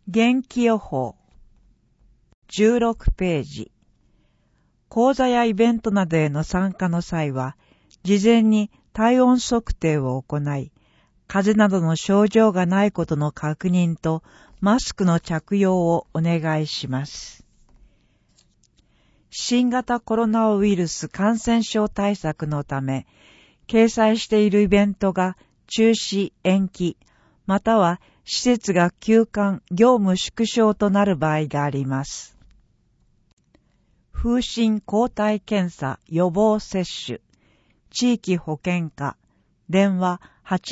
元気予報16ページ。講座やイベントなどへの参加の際は、事前に体温測定を行い、風邪などの症状がないことの確認とマスクの着用をお願いします。新型コロナウイルス感染症対策のため、掲載しているイベントが中止、延期、または施設が休館、業務縮小となる場合があります。風疹抗体検査予防接種、地域保健課、電話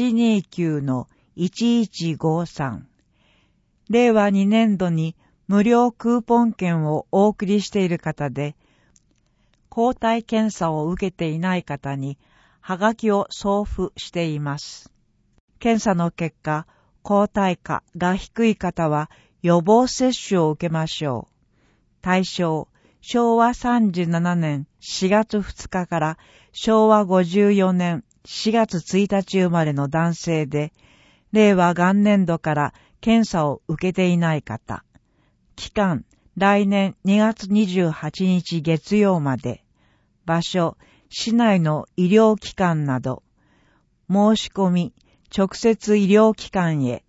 829-1153。令和2年度に無料クーポン券をお送りしている方で、抗体検査を受けていない方に、はがきを送付しています。検査の結果、抗体価が低い方は予防接種を受けましょう。対象、昭和37年4月2日から昭和54年4月1日生まれの男性で、令和元年度から検査を受けていない方。期間、来年2月28日月曜まで。場所、市内の医療機関など。申し込み、直接医療機関へ。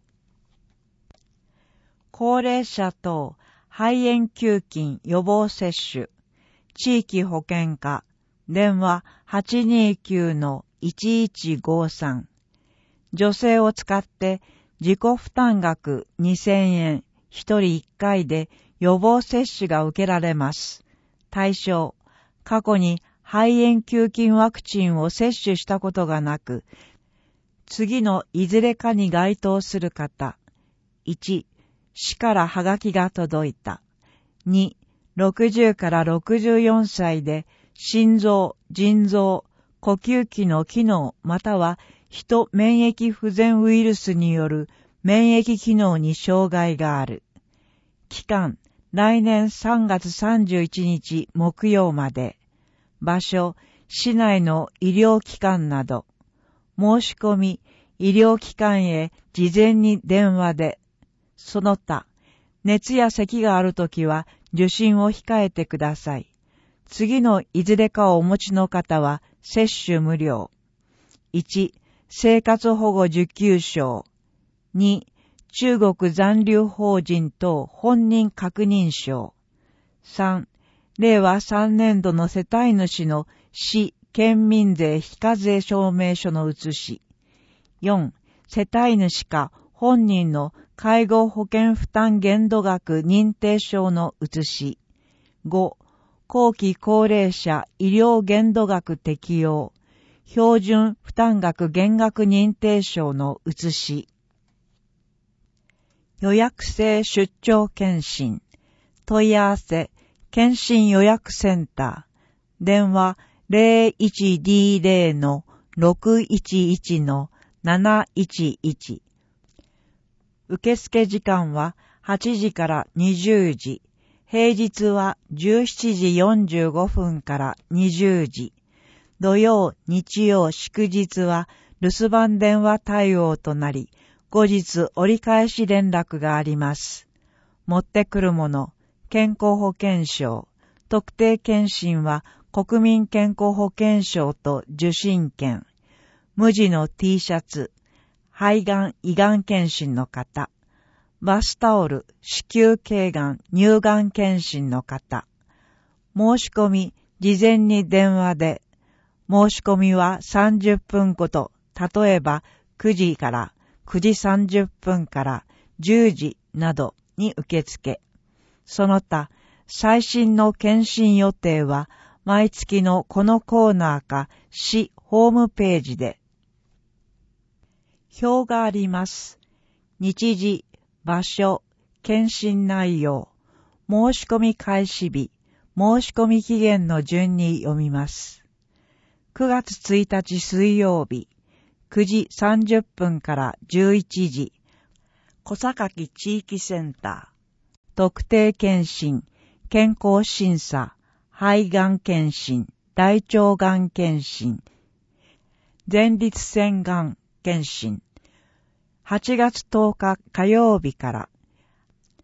高齢者等肺炎球菌予防接種、地域保健課、電話 829-1153。女性を使って自己負担額2000円、1人1回で予防接種が受けられます。対象、過去に肺炎球菌ワクチンを接種したことがなく、次のいずれかに該当する方。1、市からはがきが届いた。2、60から64歳で心臓、腎臓、呼吸器の機能または人免疫不全ウイルスによる免疫機能に障害がある。期間、来年3月31日木曜まで。場所、市内の医療機関など。申し込み、医療機関へ事前に電話で。その他、熱や咳があるときは受診を控えてください。次のいずれかをお持ちの方は接種無料。1、生活保護受給証。2、中国残留邦人等本人確認証。3、令和3年度の世帯主の市、県民税非課税証明書の写し。4、世帯主か本人の介護保険負担限度額認定証の写し。5、後期高齢者医療限度額適用。標準負担額減額認定証の写し。予約制出張検診。問い合わせ、検診予約センター。電話 0120-611-711。受付時間は8時から20時。平日は17時45分から20時。土曜、日曜、祝日は留守番電話対応となり、後日折り返し連絡があります。持ってくるもの、健康保険証、特定健診は国民健康保険証と受診券、無地の T シャツ、肺がん、胃がん検診の方、バスタオル、子宮頸がん、乳がん検診の方、申し込み、事前に電話で、申し込みは30分ごと、例えば9時から9時30分から10時などに受付。その他、最新の検診予定は毎月のこのコーナーか市ホームページで。表があります。日時、場所、検診内容、申し込み開始日、申し込み期限の順に読みます。9月1日水曜日、9時30分から11時、小榊地域センター、特定健診、健康審査、肺がん検診、大腸がん検診、前立腺がん検診、8月10日火曜日から、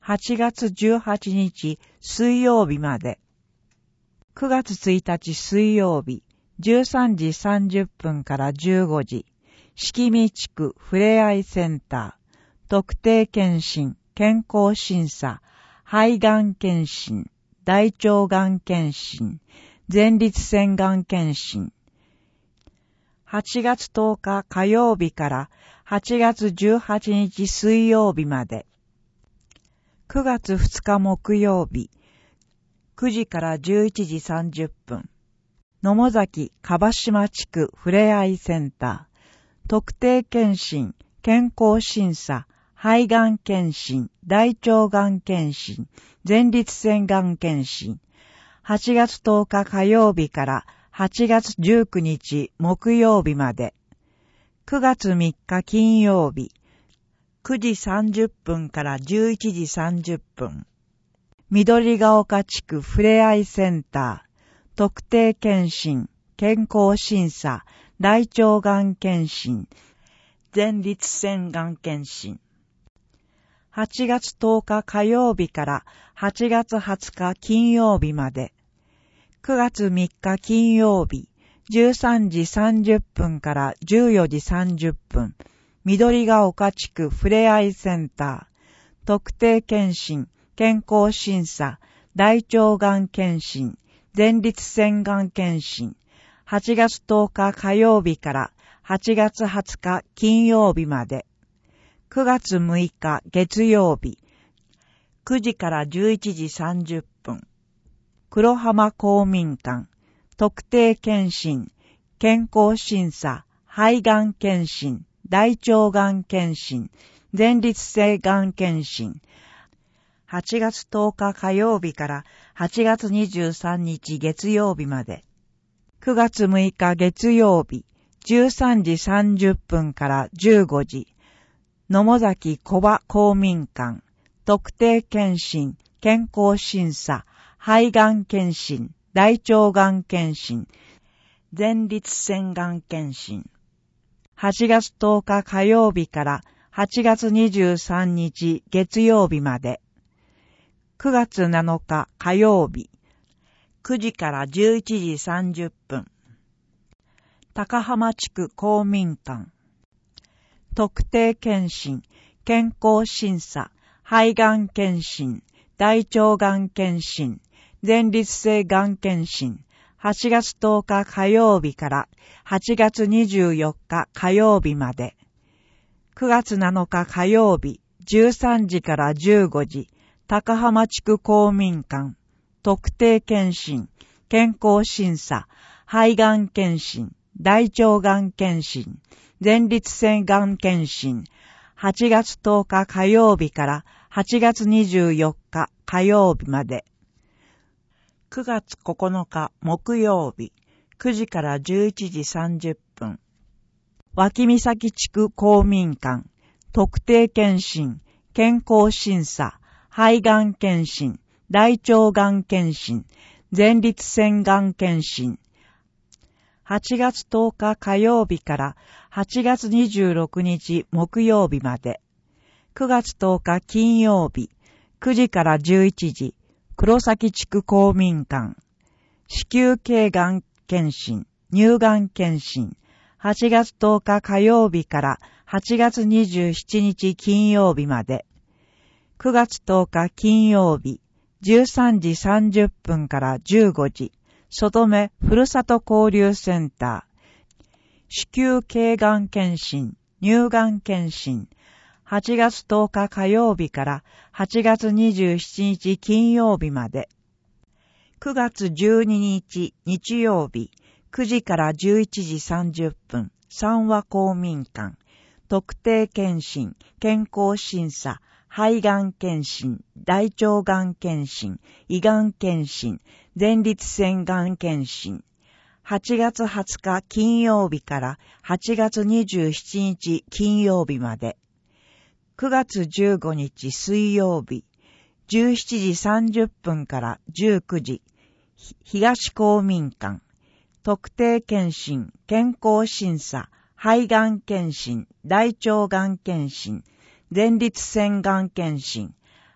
8月18日水曜日まで。9月1日水曜日、13時30分から15時、敷見地区ふれあいセンター、特定健診、健康審査、肺がん検診、大腸がん検診、前立腺がん検診。8月10日火曜日から8月18日水曜日まで。9月2日木曜日、9時から11時30分。野母崎樺島地区ふれあいセンター、特定健診、健康審査、肺がん検診、大腸がん検診、前立腺がん検診。8月10日火曜日から8月19日木曜日まで。9月3日金曜日、9時30分から11時30分。緑が丘地区ふれあいセンター、特定健診、健康審査、大腸がん検診、前立腺がん検診。8月10日火曜日から8月20日金曜日まで。9月3日金曜日、13時30分から14時30分。緑が丘地区ふれあいセンター、特定健診、健康審査、大腸がん検診、前立腺がん検診。8月10日火曜日から8月20日金曜日まで。9月6日月曜日、9時から11時30分。黒浜公民館、特定健診、健康審査、肺がん検診、大腸がん検診、前立腺がん検診。8月10日火曜日から8月23日月曜日まで。9月6日月曜日、13時30分から15時。野母崎小葉公民館、特定健診、健康審査、肺がん検診、大腸がん検診、前立腺がん検診。8月10日火曜日から8月23日月曜日まで。9月7日火曜日、9時から11時30分。高浜地区公民館、特定健診、健康審査、肺がん検診、大腸がん検診、前立腺がん検診。8月10日火曜日から8月24日火曜日まで。9月7日火曜日、13時から15時、高浜地区公民館、特定健診、健康審査、肺がん検診、大腸がん検診、前立腺がん検診。8月10日火曜日から8月24日火曜日まで。9月9日木曜日、9時から11時30分。脇岬地区公民館、特定健診、健康審査、肺がん検診、大腸がん検診、前立腺がん検診。8月10日火曜日から8月26日木曜日まで。9月10日金曜日、9時から11時、黒崎地区公民館、子宮頸がん検診、乳がん検診。8月10日火曜日から8月27日金曜日まで。9月10日金曜日、13時30分から15時、外目ふるさと交流センター、子宮頸がん検診、乳がん検診。8月10日火曜日から8月27日金曜日まで。9月12日日曜日、9時から11時30分、三和公民館、特定健診、健康審査、肺がん検診、大腸がん検診、胃がん検診、前立腺がん検診。8月20日金曜日から8月27日金曜日まで。9月15日水曜日、17時30分から19時、東公民館、特定健診、健康審査、肺がん検診、大腸がん検診、前立腺がん検診。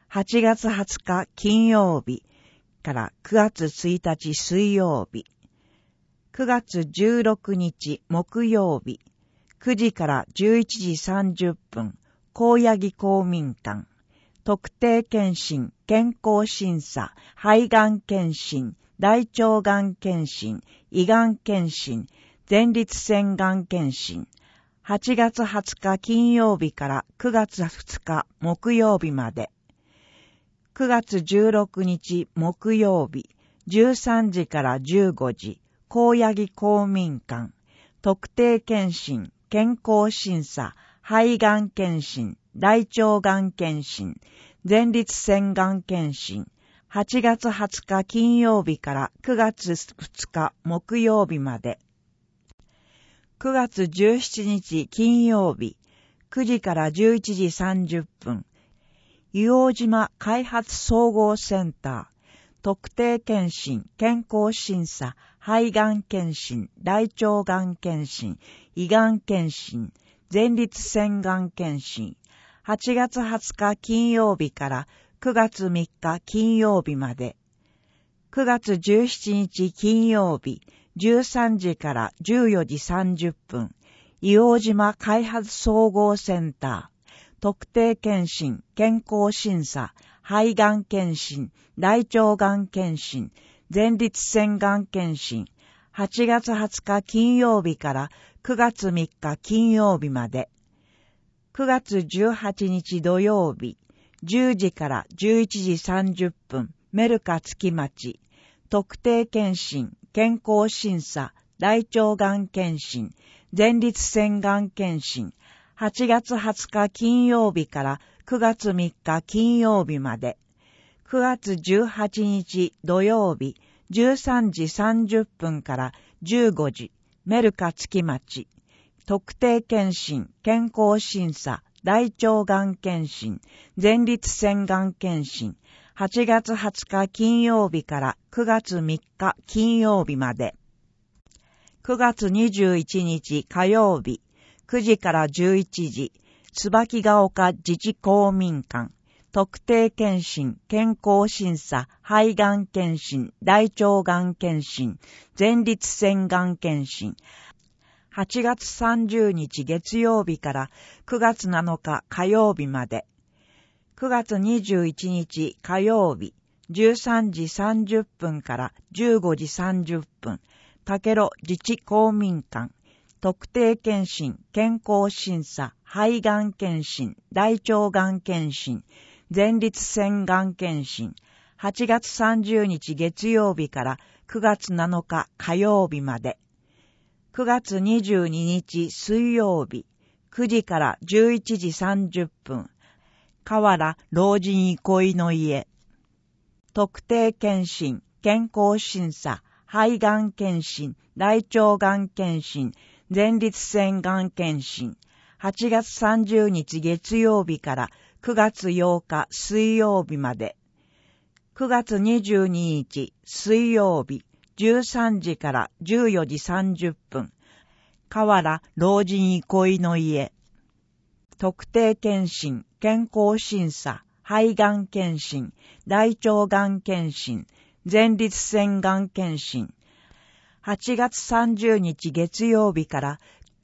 8月20日金曜日から9月1日水曜日、9月16日木曜日、9時から11時30分、高八木公民館、特定健診、健康審査、肺がん検診、大腸がん検診、胃がん検診、前立腺がん検診、8月20日金曜日から9月2日木曜日まで、9月16日木曜日、13時から15時、高八木公民館、特定健診、健康審査、肺がん検診、大腸がん検診、前立腺がん検診、8月20日金曜日から9月2日木曜日まで、9月17日金曜日、9時から11時30分、硫黄島開発総合センター、特定健診、健康審査、肺がん検診、大腸がん検診、胃がん検診、前立腺がん検診、8月20日金曜日から9月3日金曜日まで、9月17日金曜日、13時から14時30分、硫黄島開発総合センター、特定健診、健康審査、肺がん検診、大腸がん検診、前立腺がん検診、8月20日金曜日から9月3日金曜日まで、9月18日土曜日、10時から11時30分、メルカ月町、特定健診、健康審査、大腸がん検診、前立腺がん検診、8月20日金曜日から9月3日金曜日まで、9月18日土曜日、13時30分から15時、メルカ月町、特定健診、健康審査、大腸がん検診、前立腺がん検診、8月20日金曜日から9月3日金曜日まで、9月21日火曜日、9時から11時、椿ヶ丘自治公民館、特定健診、健康審査、肺がん検診、大腸がん検診、前立腺がん検診、8月30日月曜日から9月7日火曜日まで、9月21日火曜日、13時30分から15時30分、竹呂自治公民館、特定健診、健康審査、肺がん検診、大腸がん検診、前立腺がん検診、8月30日月曜日から9月7日火曜日まで、9月22日水曜日、9時から11時30分、河原老人憩いの家、特定健診、健康審査、肺がん検診、大腸がん検診、前立腺がん検診、8月30日月曜日から9月8日水曜日まで、9月22日水曜日、13時から14時30分、河原老人憩いの家、特定健診、健康審査、肺がん検診、大腸がん検診、前立腺がん検診、8月30日月曜日から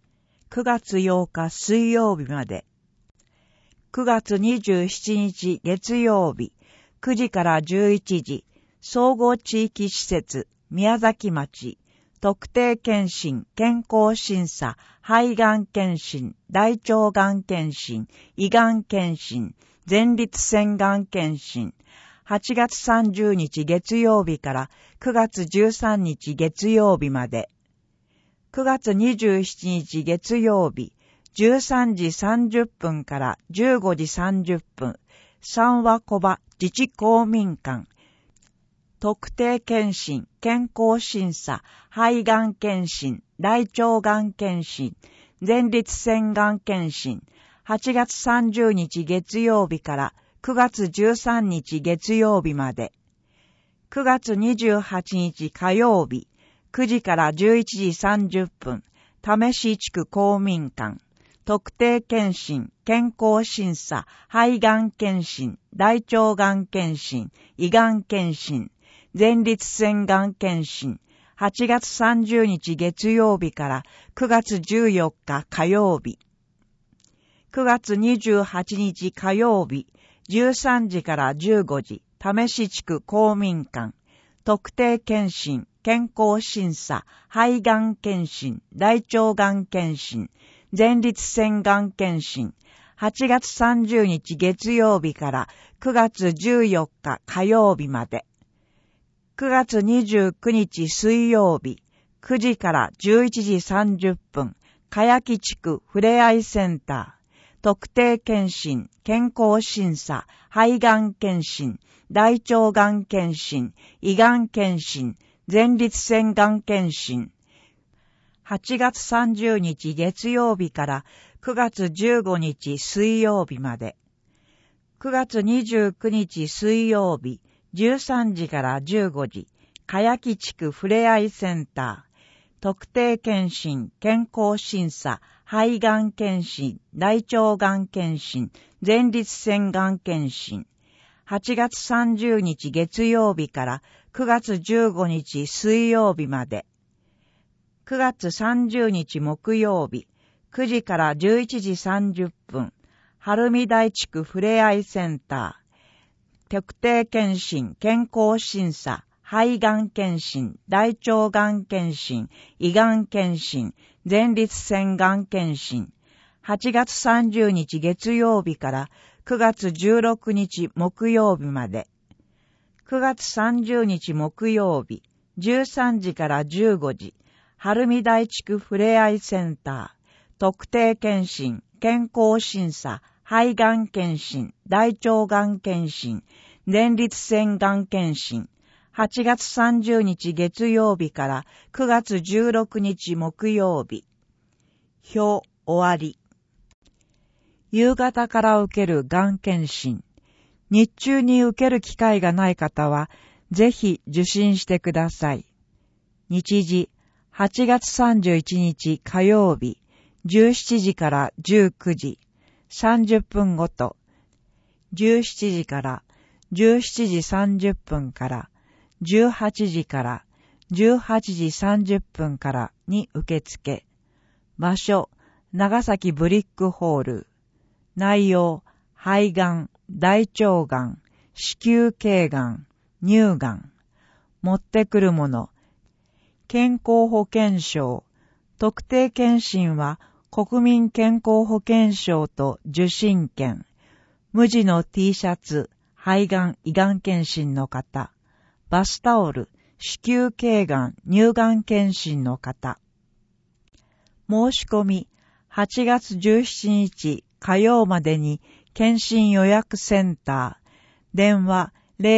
9月8日水曜日まで、9月27日月曜日、9時から11時、総合地域施設、宮崎町、特定健診、健康審査、肺がん検診、大腸がん検診、胃がん検診、前立腺がん検診、8月30日月曜日から9月13日月曜日まで、9月27日月曜日、13時30分から15時30分、三和小場自治公民館、特定健診、健康審査、肺がん検診、大腸がん検診、前立腺がん検診、8月30日月曜日から9月13日月曜日まで、9月28日火曜日、9時から11時30分、試し地区公民館、 特定健診、健康審査、肺がん検診、大腸がん検診、胃がん検診、前立腺がん検診、8月30日月曜日から9月14日火曜日、9月28日火曜日、13時から15時、試し地区公民館、特定健診、健康審査、肺がん検診、大腸がん検診、前立腺がん検診、8月30日月曜日から9月14日火曜日まで。9月29日水曜日、9時から11時30分、かやき地区ふれあいセンター、特定健診、健康審査、肺がん検診、大腸がん検診、胃がん検診、前立腺がん検診、8月30日月曜日から9月15日水曜日まで。9月29日水曜日、13時から15時、かやき地区ふれあいセンター、特定健診、健康審査、肺がん検診、大腸がん検診、前立腺がん検診。8月30日月曜日から9月15日水曜日まで。9月30日木曜日、9時から11時30分、晴海台地区ふれあいセンター、特定健診、健康審査、肺がん検診、大腸がん検診、胃がん検診、前立腺がん検診。8月30日月曜日から9月16日木曜日まで。9月30日木曜日、13時から15時、晴海台地区ふれあいセンター、特定健診、健康審査、肺がん検診、大腸がん検診、前立腺がん検診。8月30日月曜日から9月16日木曜日。表終わり。夕方から受けるがん検診。日中に受ける機会がない方は、ぜひ受診してください。日時、8月31日火曜日、17時から19時、30分ごと、17時から17時30分から、18時から18時30分からに受付。場所、長崎ブリックホール。内容、肺がん、大腸がん、子宮頸がん、乳がん。持ってくるもの。健康保険証。特定健診は国民健康保険証と受診券。無地の T シャツ、肺がん、胃がん検診の方。バスタオル、子宮頸がん、乳がん検診の方。申し込み、8月17日火曜までに検診予約センター、電話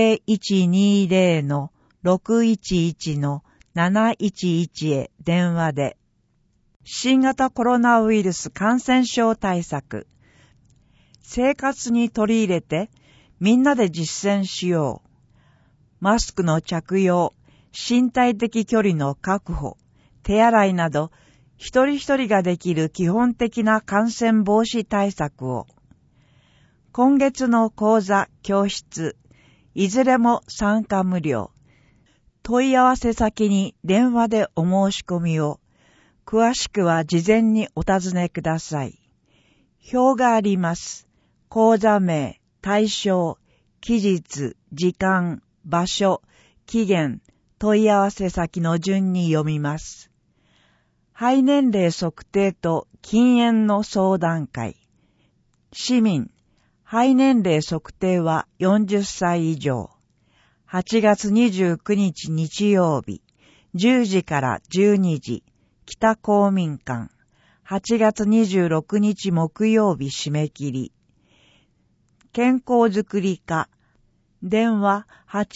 0120-611-711 へ電話で。新型コロナウイルス感染症対策。生活に取り入れてみんなで実践しよう。マスクの着用、身体的距離の確保、手洗いなど、一人一人ができる基本的な感染防止対策を。今月の講座、教室、いずれも参加無料。問い合わせ先に電話でお申し込みを。詳しくは事前にお尋ねください。表があります。講座名、対象、期日、時間、場所、期限、問い合わせ先の順に読みます。肺年齢測定と禁煙の相談会。市民、肺年齢測定は40歳以上。8月29日日曜日、10時から12時、北公民館。8月26日木曜日締め切り。健康づくり課。電話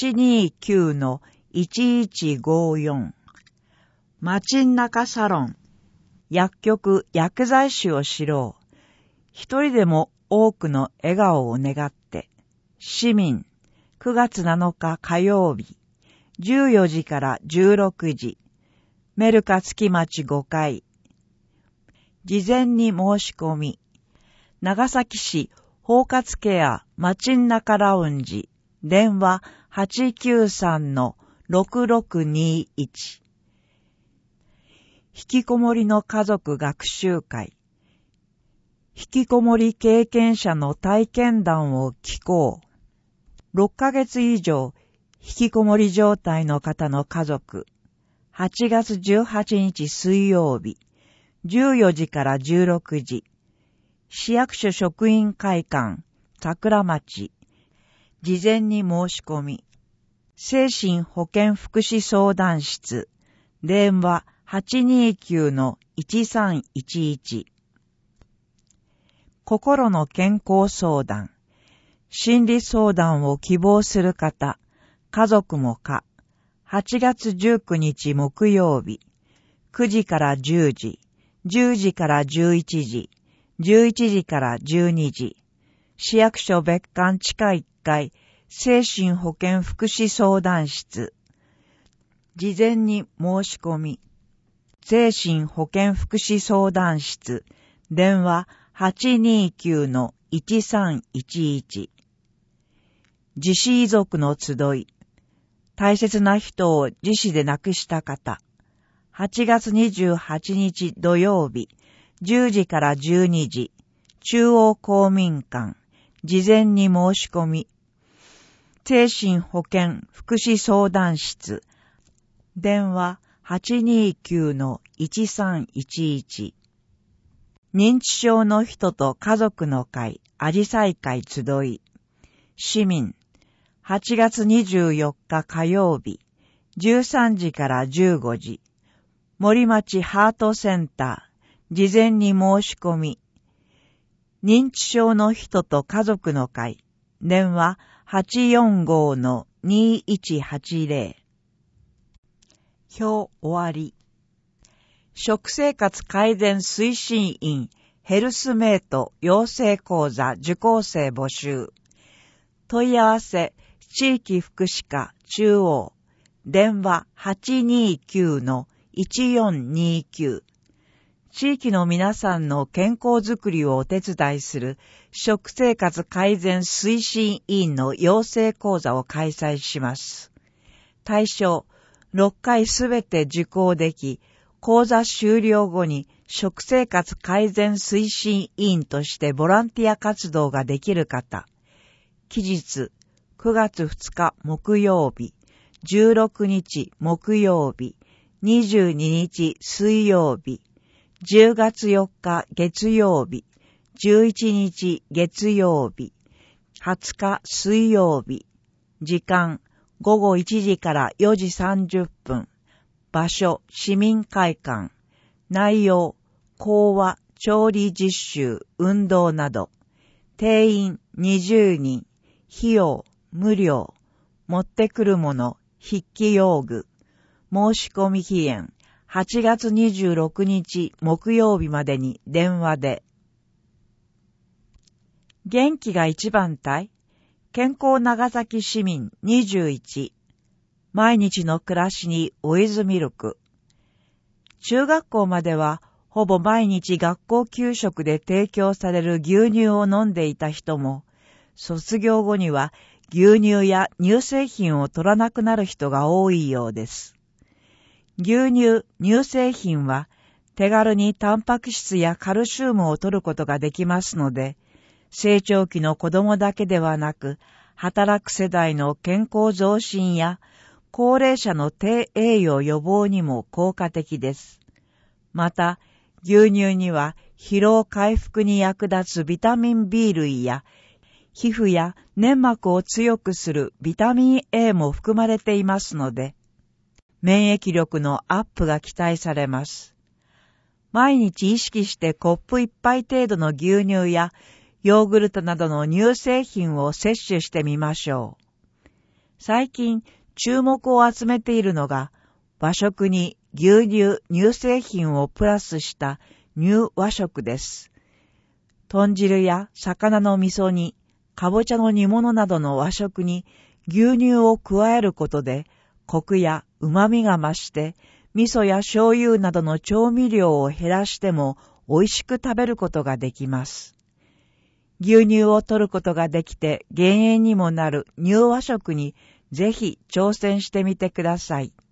829-1154。街中サロン。薬局薬剤師を知ろう。一人でも多くの笑顔を願って。市民。9月7日火曜日。14時から16時。メルカ月町5階。 事前に申し込み。長崎市包括ケア街中ラウンジ、電話 893-6621。引きこもりの家族学習会。引きこもり経験者の体験談を聞こう。6ヶ月以上、引きこもり状態の方の家族。8月18日水曜日、14時から16時。市役所職員会館、桜町。事前に申し込み。精神保健福祉相談室。電話 829-1311。心の健康相談。心理相談を希望する方、家族もか。8月19日木曜日。9時から10時、10時から11時。11時から12時。市役所別館地下1階、精神保健福祉相談室。事前に申し込み。精神保健福祉相談室。電話 829-1311。自死遺族の集い。大切な人を自死で亡くした方。8月28日土曜日。10時から12時、中央公民館、事前に申し込み。精神保健福祉相談室、電話 829-1311。認知症の人と家族の会、あじさい会集い。市民、8月24日火曜日、13時から15時、森町ハートセンター、事前に申し込み。認知症の人と家族の会。電話 845-2180。表終わり。食生活改善推進員ヘルスメイト養成講座受講生募集。問い合わせ地域福祉課中央。電話 829-1429。地域の皆さんの健康づくりをお手伝いする食生活改善推進委員の養成講座を開催します。対象6回すべて受講でき、講座終了後に食生活改善推進委員としてボランティア活動ができる方。期日9月2日木曜日、16日木曜日、22日水曜日、10月4日月曜日、11日月曜日、20日水曜日、時間午後1時から4時30分、場所市民会館、内容講話、調理実習、運動など、定員20人、費用無料、持ってくるもの、筆記用具、申し込み期限8月26日木曜日までに電話で。元気が一番隊、健康長崎市民21。毎日の暮らしにオイズミルク。中学校まではほぼ毎日学校給食で提供される牛乳を飲んでいた人も、卒業後には牛乳や乳製品を取らなくなる人が多いようです。牛乳、乳製品は手軽にタンパク質やカルシウムを摂ることができますので、成長期の子供だけではなく、働く世代の健康増進や高齢者の低栄養予防にも効果的です。また、牛乳には疲労回復に役立つビタミン B 類や皮膚や粘膜を強くするビタミン A も含まれていますので、免疫力のアップが期待されます。毎日意識してコップ1杯程度の牛乳やヨーグルトなどの乳製品を摂取してみましょう。最近注目を集めているのが和食に牛乳、乳製品をプラスした乳和食です。豚汁や魚の味噌煮、かぼちゃの煮物などの和食に牛乳を加えることでコクや旨味が増して、味噌や醤油などの調味料を減らしても美味しく食べることができます。牛乳を摂ることができて減塩にもなる乳和食にぜひ挑戦してみてください。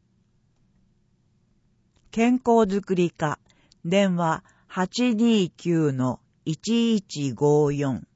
健康づくり課、電話 829-1154